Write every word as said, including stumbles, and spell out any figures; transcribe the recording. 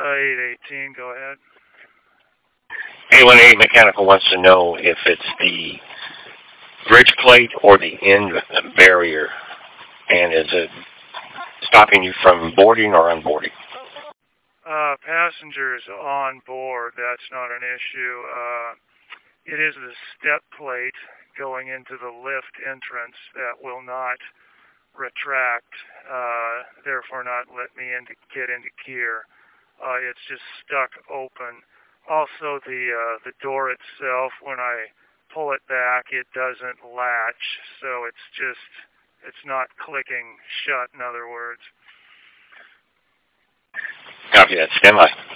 eight eighteen, go ahead. A one eight Mechanical wants to know if it's the bridge plate or the end barrier, and is it stopping you from boarding or unboarding? Uh, passengers on board, that's not an issue. Uh, it is the step plate going into the lift entrance that will not retract, uh, therefore not let me into, get into gear. Uh, it's just stuck open. Also, the uh, the door itself, when I pull it back, it doesn't latch, so it's just, it's not clicking shut, in other words. Copy that. Stand by.